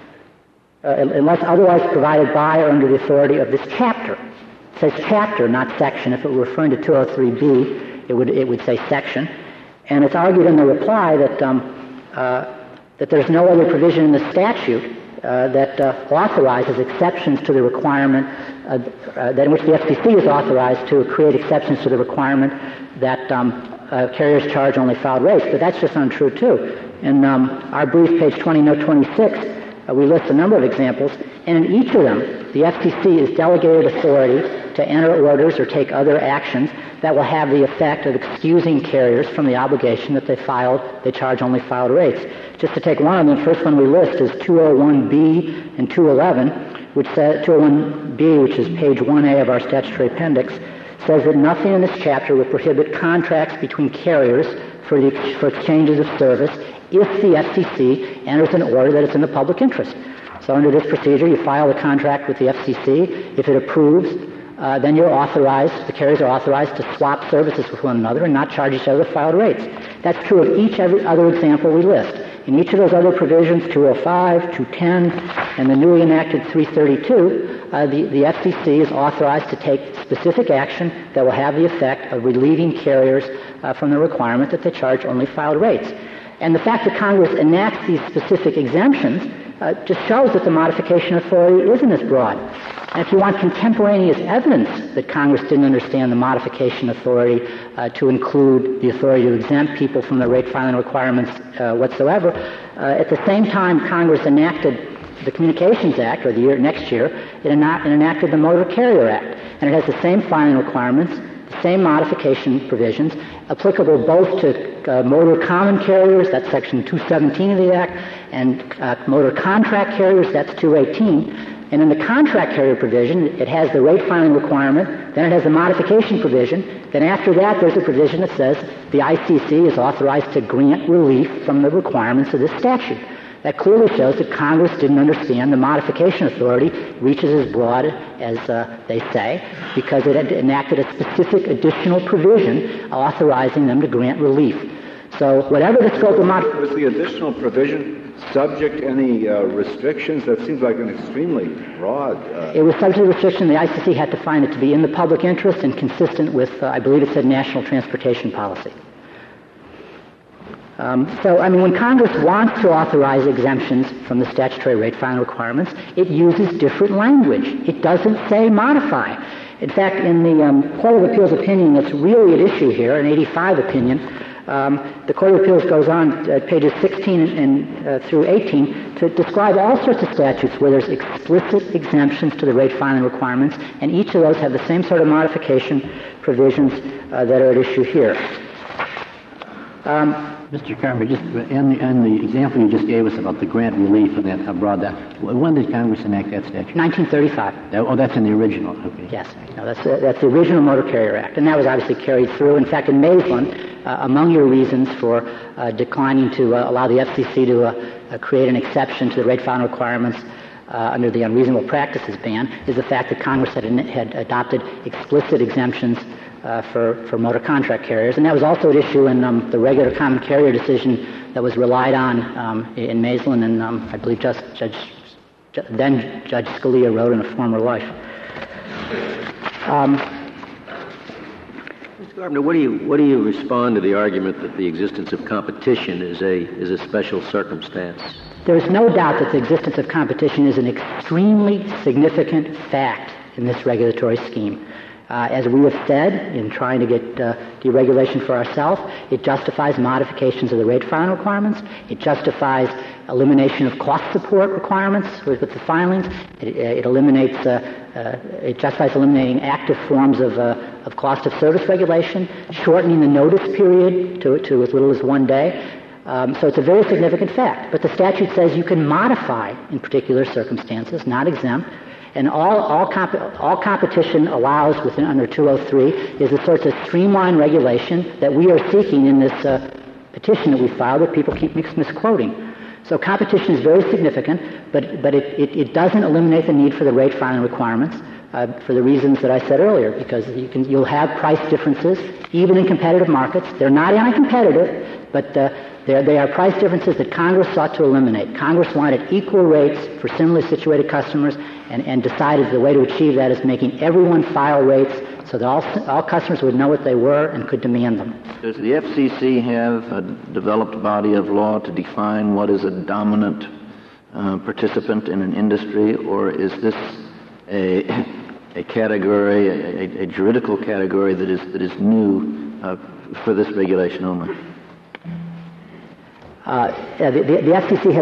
unless otherwise provided by or under the authority of this chapter. It says chapter, not section. If it were referring to 203B, it would say section. And it's argued in the reply that there's no other provision in the statute that authorizes exceptions to the requirement, that in which the FCC is authorized to create exceptions to the requirement that carriers charge only filed rates. But that's just untrue, too. In our brief, page 20, note 26, we list a number of examples, and in each of them, the FCC is delegated authority to enter orders or take other actions that will have the effect of excusing carriers from the obligation that they charge only filed rates. Just to take one of them, the first one we list is 201B and 211, which says 201B, which is page 1A of our statutory appendix, says that nothing in this chapter would prohibit contracts between carriers for exchanges of service if the FCC enters an order that is in the public interest. So under this procedure, you file a contract with the FCC. If it approves, then the carriers are authorized to swap services with one another and not charge each other filed rates. That's true of every other example we list. In each of those other provisions, 205, 210, and the newly enacted 332, the FCC is authorized to take specific action that will have the effect of relieving carriers from the requirement that they charge only filed rates. And the fact that Congress enacts these specific exemptions just shows that the modification authority isn't as broad. And if you want contemporaneous evidence that Congress didn't understand the modification authority to include the authority to exempt people from the rate filing requirements whatsoever, at the same time Congress enacted the Communications Act, or next year, it enacted the Motor Carrier Act. And it has the same filing requirements, the same modification provisions, applicable both to motor common carriers, that's Section 217 of the Act, and motor contract carriers, that's 218. And in the contract carrier provision, it has the rate filing requirement, then it has the modification provision, then after that there's a provision that says the ICC is authorized to grant relief from the requirements of this statute. That clearly shows that Congress didn't understand the modification authority reaches as broad as they say, because it had enacted a specific additional provision authorizing them to grant relief. So whatever the scope of modification... Was the additional provision subject to any restrictions? That seems like an extremely broad... It was subject to restriction. The ICC had to find it to be in the public interest and consistent with, I believe it said, national transportation policy. When Congress wants to authorize exemptions from the statutory rate filing requirements, it uses different language. It doesn't say modify. In fact, in the Court of Appeals opinion that's really at issue here, an 85 opinion, the Court of Appeals goes on pages 16 through 18 to describe all sorts of statutes where there's explicit exemptions to the rate filing requirements, and each of those have the same sort of modification provisions that are at issue here. Mr. Carver, just and the example you just gave us about the grant relief and that, how broad that, when did Congress enact that statute? 1935. That's in the original. Okay. Yes. No, that's the original Motor Carrier Act, and that was obviously carried through. In fact, in Maisland, among your reasons for declining to allow the FCC to create an exception to the rate filing requirements under the unreasonable practices ban is the fact that Congress had adopted explicit exemptions for motor contract carriers, and that was also at issue in the regular common carrier decision that was relied on in Maisland, and I believe then Judge Scalia wrote in a former life. Mr. Carpenter, what do you respond to the argument that the existence of competition is a special circumstance? There is no doubt that the existence of competition is an extremely significant fact in this regulatory scheme. As we have said, in trying to get deregulation for ourselves, it justifies modifications of the rate filing requirements. It justifies elimination of cost support requirements with the filings. It justifies eliminating active forms of cost of service regulation, shortening the notice period to as little as 1 day. So it's a very significant fact. But the statute says you can modify in particular circumstances, not exempt. And all competition allows under 203 is the sorts of streamlined regulation that we are seeking in this petition that we filed that people keep misquoting. So competition is very significant, but it doesn't eliminate the need for the rate filing requirements for the reasons that I said earlier, because you'll have price differences even in competitive markets. They're not anti-competitive, but they are price differences that Congress sought to eliminate. Congress wanted equal rates for similarly situated customers and decided the way to achieve that is making everyone file rates so that all customers would know what they were and could demand them. Does the FCC have a developed body of law to define what is a dominant participant in an industry, or is this a category, a juridical category that is new for this regulation only? The FCC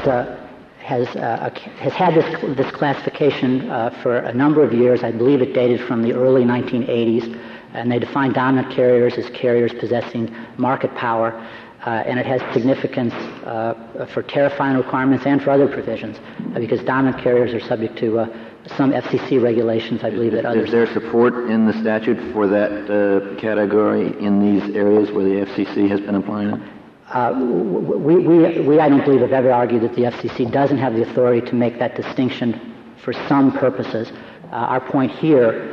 has had this classification for a number of years. I believe it dated from the early 1980s, and they define dominant carriers as carriers possessing market power, and it has significance for tariff filing requirements and for other provisions, because dominant carriers are subject to some FCC regulations, I believe, that others... Is there support in the statute for that category in these areas where the FCC has been applying it? We, I don't believe, have ever argued that the FCC doesn't have the authority to make that distinction for some purposes. Our point here,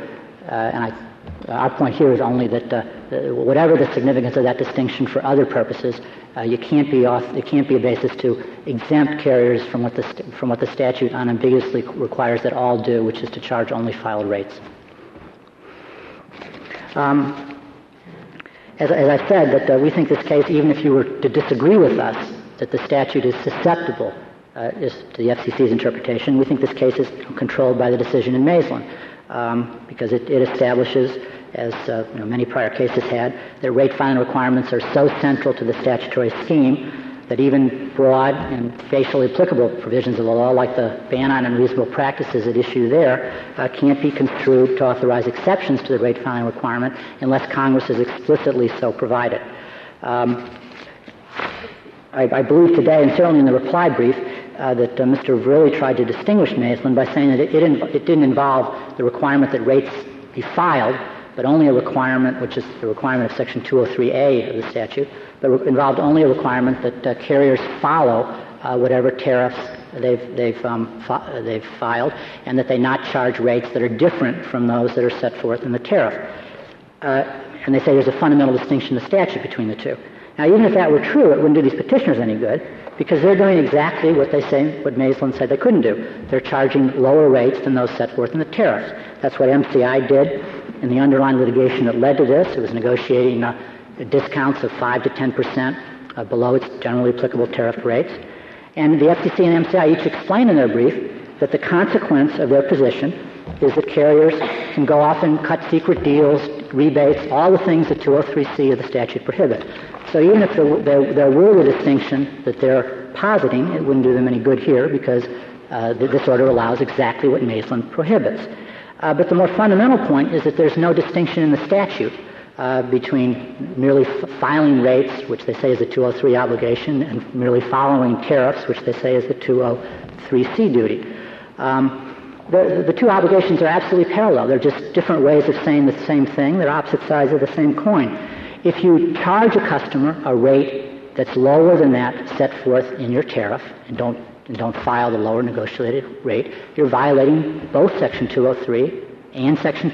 is only that whatever the significance of that distinction for other purposes, it can't be a basis to exempt carriers from what the statute unambiguously requires that all do, which is to charge only filed rates. as I said, that we think this case, even if you were to disagree with us, that the statute is susceptible is to the FCC's interpretation. We think this case is controlled by the decision in Maislin because it establishes, as many prior cases had, that rate filing requirements are so central to the statutory scheme that even broad and facially applicable provisions of the law, like the ban on unreasonable practices at issue there, can't be construed to authorize exceptions to the rate filing requirement unless Congress has explicitly so provided. I believe today, and certainly in the reply brief, that Mr. Verrilli tried to distinguish Maislin by saying that it didn't involve the requirement that rates be filed, but only a requirement, which is the requirement of Section 203A of the statute, but involved only a requirement that carriers follow whatever tariffs they've filed, and that they not charge rates that are different from those that are set forth in the tariff. And they say there's a fundamental distinction in the statute between the two. Now, even if that were true, it wouldn't do these petitioners any good, because they're doing exactly what Maislin said they couldn't do. They're charging lower rates than those set forth in the tariffs. That's what MCI did in the underlying litigation that led to this. It was negotiating discounts of 5 to 10% below its generally applicable tariff rates. And the FCC and MCI each explained in their brief that the consequence of their position is that carriers can go off and cut secret deals, rebates, all the things that 203C of the statute prohibit. So even if there were the distinction that they're positing, it wouldn't do them any good here because this order allows exactly what Maislin prohibits. But the more fundamental point is that there's no distinction in the statute between merely filing rates, which they say is a 203 obligation, and merely following tariffs, which they say is the 203C duty. The two obligations are absolutely parallel. They're just different ways of saying the same thing. They're opposite sides of the same coin. If you charge a customer a rate that's lower than that set forth in your tariff and don't file the lower negotiated rate, you're violating both Section 203 and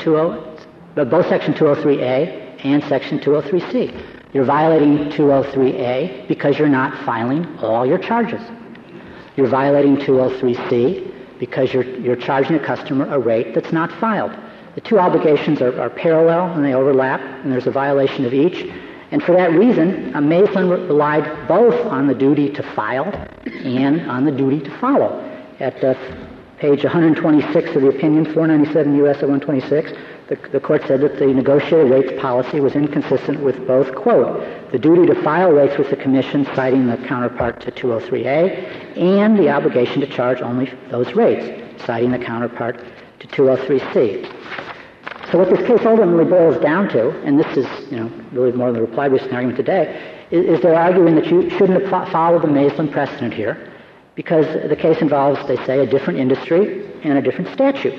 both Section 203A and Section 203C. You're violating 203A because you're not filing all your charges. You're violating 203C because you're charging a customer a rate that's not filed. The two obligations are parallel and they overlap, and there's a violation of each. And for that reason, Maislin relied both on the duty to file and on the duty to follow. At page 126 of the opinion, 497 U.S. 126, the court said that the negotiated rates policy was inconsistent with both, quote, the duty to file rates with the Commission, citing the counterpart to 203A, and the obligation to charge only those rates, citing the counterpart to 203C. So what this case ultimately boils down to, and this is, really more than the reply brief's argument today, is they're arguing that you shouldn't have followed the Maislin precedent here because the case involves, they say, a different industry and a different statute.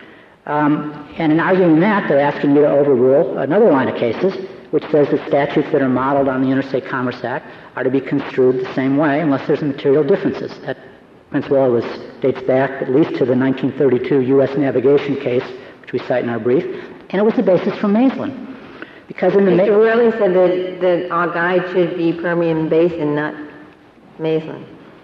And in arguing that, they're asking you to overrule another line of cases which says that statutes that are modeled on the Interstate Commerce Act are to be construed the same way unless there's material differences. That principle dates back at least to the 1932 U.S. navigation case, which we cite in our brief, and it was the basis for Maislin. Because in the Mr. Verrilli said that our guide should be Permian Basin, not Maislin.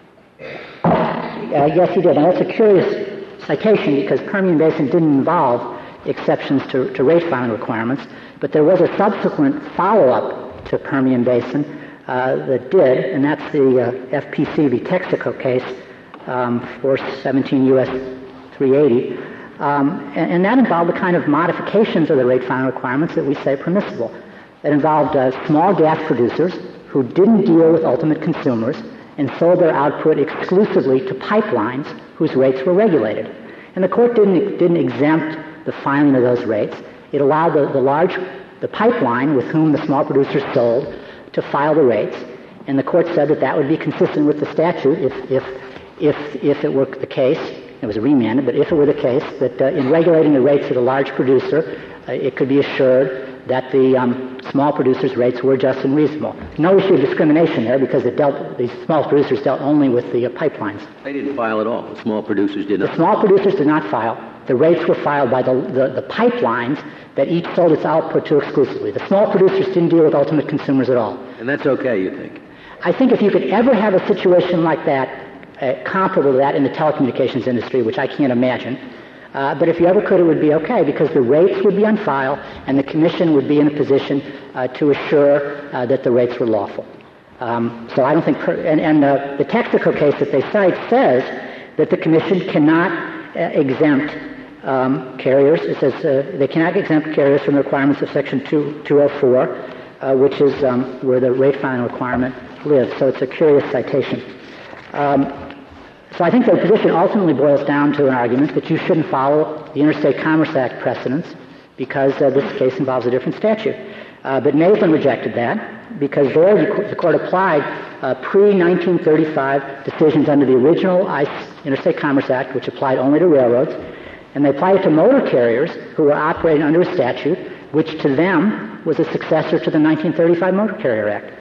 Yes, he did. And that's a curious citation because Permian Basin didn't involve exceptions to rate filing requirements, but there was a subsequent follow-up to Permian Basin that did, and that's the FPC v. Texaco case, 417 U.S. 380. And that involved the kind of modifications of the rate filing requirements that we say permissible. It involved small gas producers who didn't deal with ultimate consumers and sold their output exclusively to pipelines whose rates were regulated. And the court didn't exempt the filing of those rates. It allowed the pipeline with whom the small producers sold to file the rates. And the court said that would be consistent with the statute if it were the case. It was remanded, but if it were the case that in regulating the rates of the large producer, it could be assured that the small producers' rates were just and reasonable. No issue of discrimination there because the small producers dealt only with the pipelines. They didn't file at all. The small producers did not. The small producers did not file. The rates were filed by the pipelines that each sold its output to exclusively. The small producers didn't deal with ultimate consumers at all. And that's okay, you think? I think if you could ever have a situation like that, comparable to that in the telecommunications industry, which I can't imagine, But if you ever could, it would be okay because the rates would be on file and the Commission would be in a position to assure that the rates were lawful. So I don't think, the Texaco case that they cite says that the Commission cannot exempt carriers. It says they cannot exempt carriers from the requirements of Section 204, which is where the rate filing requirement lives. So it's a curious citation. So I think their position ultimately boils down to an argument that you shouldn't follow the Interstate Commerce Act precedents because this case involves a different statute. But Maitland rejected that because there the court applied pre-1935 decisions under the original Interstate Commerce Act, which applied only to railroads, and they applied it to motor carriers who were operating under a statute which to them was a successor to the 1935 Motor Carrier Act.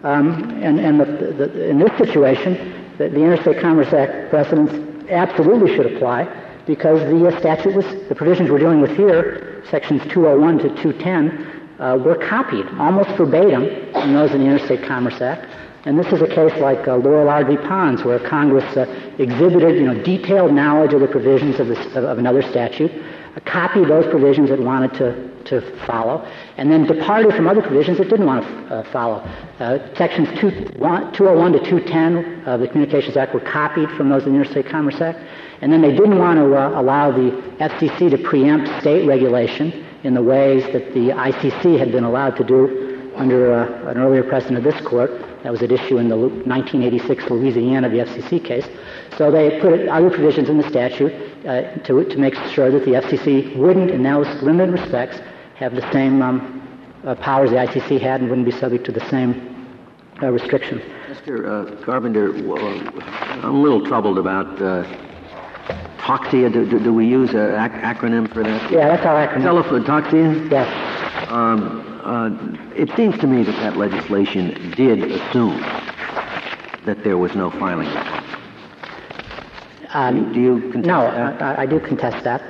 In this situation, the Interstate Commerce Act precedents absolutely should apply because the provisions we're dealing with here, sections 201 to 210, were copied almost verbatim from those in the Interstate Commerce Act. And this is a case like Laurel R.D. Ponds, where Congress exhibited, detailed knowledge of the provisions of another statute, copied those provisions it wanted to follow, and then departed from other provisions it didn't want to follow. Sections 201 to 210 of the Communications Act were copied from those in the Interstate Commerce Act, and then they didn't want to allow the FCC to preempt state regulation in the ways that the ICC had been allowed to do under an earlier precedent of this court. That was at issue in the 1986 Louisiana, the FCC case. So they put other provisions in the statute to make sure that the FCC wouldn't, in those limited respects, have the same powers the ICC had and wouldn't be subject to the same restrictions. Mr. Carpenter, I'm a little troubled about TOXIA. Do we use an acronym for that? Yeah, that's our acronym. Telephone TOXIA? Yes. It seems to me that legislation did assume that there was no filing. Do you contest that? No, I do contest that.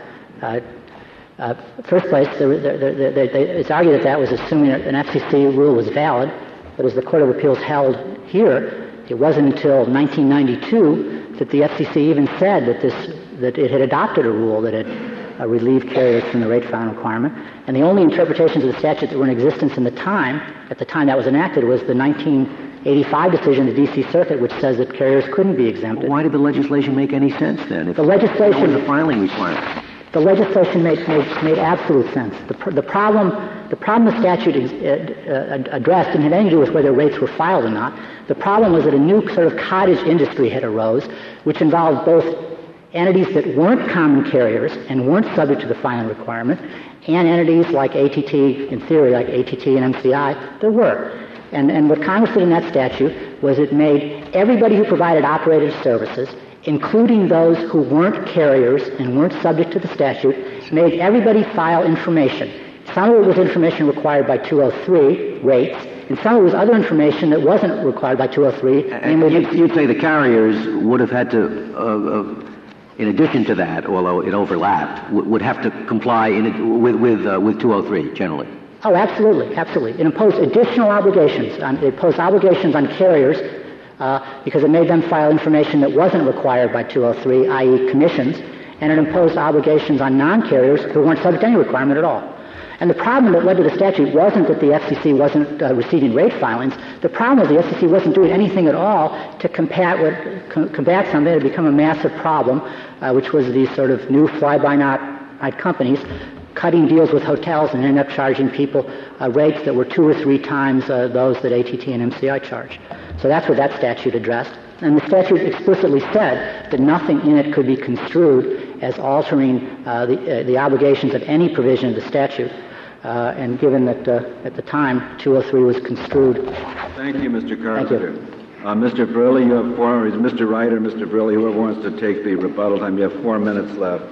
First place, it's argued that was assuming an FCC rule was valid, but as the Court of Appeals held here, it wasn't until 1992 that the FCC even said that it had adopted a rule that had relieved carriers from the rate filing requirement. And the only interpretations of the statute that were in existence at the time that was enacted, was the 1985 decision of the D.C. Circuit, which says that carriers couldn't be exempted. Why did the legislation make any sense then? If the legislation there was a filing requirement. The legislation made absolute sense. The problem the statute addressed didn't have anything to do with whether rates were filed or not. The problem was that a new sort of cottage industry had arose, which involved both entities that weren't common carriers and weren't subject to the filing requirement, and entities like ATT, in theory, like ATT and MCI, that were. And what Congress did in that statute was it made everybody who provided operative services, including those who weren't carriers and weren't subject to the statute, made everybody file information. Some of it was information required by 203, rates, and some of it was other information that wasn't required by 203. And you'd say the carriers would have had to, in addition to that, although it overlapped, would have to comply with 203 generally. Oh, absolutely, absolutely. It imposed additional obligations. It imposed obligations on carriers because it made them file information that wasn't required by 203, i.e. commissions, and it imposed obligations on non-carriers who weren't subject to any requirement at all. And the problem that led to the statute wasn't that the FCC wasn't receiving rate filings. The problem was the FCC wasn't doing anything at all to combat something that had become a massive problem, which was these sort of new fly-by-night companies cutting deals with hotels and ended up charging people rates that were 2 or 3 times those that ATT and MCI charged. So that's what that statute addressed. And the statute explicitly said that nothing in it could be construed as altering the obligations of any provision of the statute. And given that at the time 203 was construed. Thank you, Mr. Carpenter. Mr. Verrilli, you have 4 minutes. Mr. Wright or Mr. Verrilli, whoever wants to take the rebuttal time, you have 4 minutes left.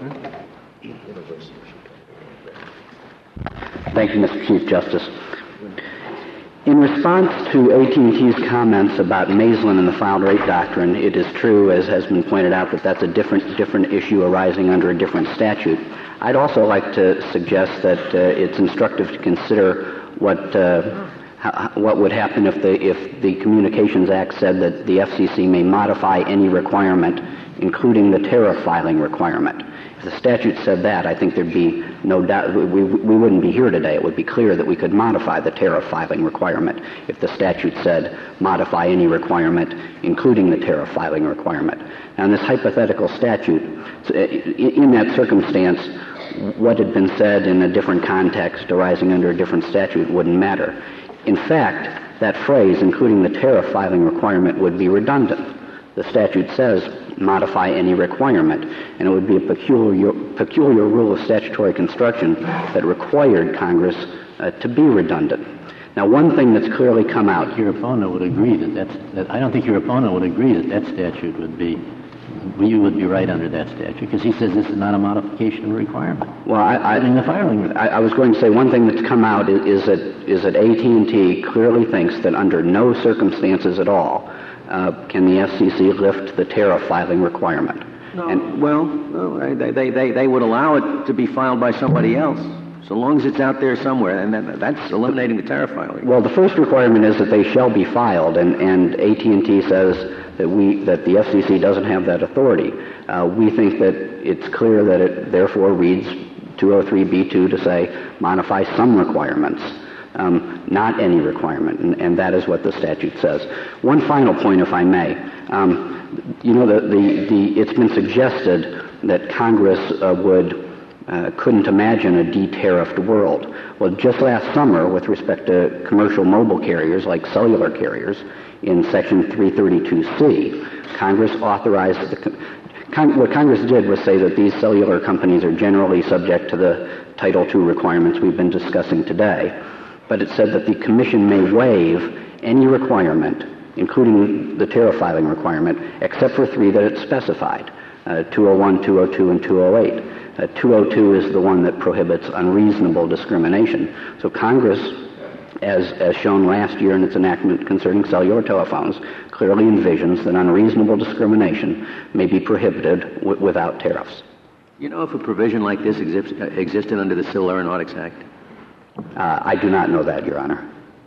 Thank you, Mr. Chief Justice. In response to AT&T's comments about Maislin and the filed rate doctrine, it is true, as has been pointed out, that that's a different issue arising under a different statute. I'd also like to suggest that it's instructive to consider what would happen if the Communications Act said that the FCC may modify any requirement, including the tariff filing requirement. If the statute said that, I think there'd be no doubt, we wouldn't be here today. It would be clear that we could modify the tariff filing requirement if the statute said modify any requirement, including the tariff filing requirement. Now, in this hypothetical statute, in that circumstance, what had been said in a different context arising under a different statute wouldn't matter. In fact, that phrase, including the tariff filing requirement, would be redundant. The statute says modify any requirement, and it would be a peculiar rule of statutory construction that required Congress to be redundant. Now, one thing that's clearly come out... Your opponent would agree I don't think your opponent would agree that statute would be... You would be right under that statute, because he says this is not a modification of a requirement. Well, I was going to say one thing that's come out is that AT&T clearly thinks that under no circumstances at all can the FCC lift the tariff filing requirement. No, they would allow it to be filed by somebody else, so long as it's out there somewhere, and that's eliminating the tariff filing. Well, the first requirement is that they shall be filed, and AT&T says that the FCC doesn't have that authority. We think that it's clear that it therefore reads 203B2 to say modify some requirements, not any requirement, and that is what the statute says. One final point, if I may. It's been suggested that Congress couldn't imagine a de-tariffed world. Well, just last summer, with respect to commercial mobile carriers like cellular carriers, in Section 332C, Congress authorized what Congress did was say that these cellular companies are generally subject to the Title II requirements we've been discussing today. But it said that the Commission may waive any requirement, including the tariff filing requirement, except for three that it specified, 201, 202, and 208. 202 is the one that prohibits unreasonable discrimination. So Congress, as shown last year in its enactment concerning cellular telephones, clearly envisions that unreasonable discrimination may be prohibited without tariffs. You know if a provision like this existed under the Civil Aeronautics Act? I do not know that, Your Honor.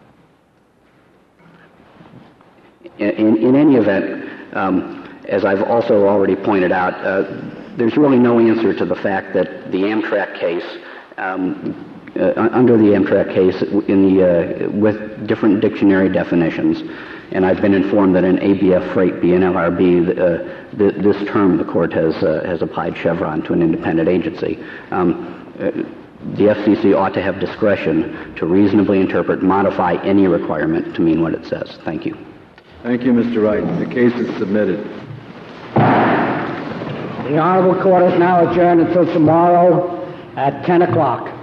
In any event, as I've also already pointed out, there's really no answer to the fact that the Amtrak case, under the Amtrak case, with different dictionary definitions, and I've been informed that in ABF Freight BNLRB, this term the court has applied Chevron to an independent agency. The FCC ought to have discretion to reasonably interpret, modify any requirement to mean what it says. Thank you. Thank you, Mr. Wright. The case is submitted. The Honorable Court is now adjourned until tomorrow at 10 o'clock.